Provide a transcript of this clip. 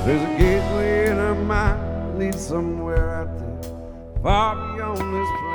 There's a gateway in our mind, leads somewhere out there, far beyond this place.